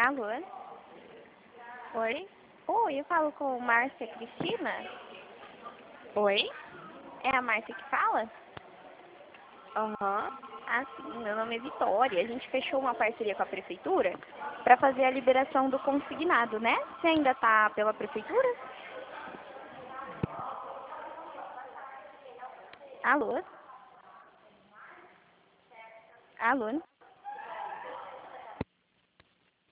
Alô? Oi? Oi, eu falo com Márcia Cristina? Oi? É a Márcia que fala? Aham. Ah, sim, meu nome é Vitória. A gente fechou uma parceria com a prefeitura para fazer a liberação do consignado, né? Você ainda tá pela prefeitura? Alô? Alô?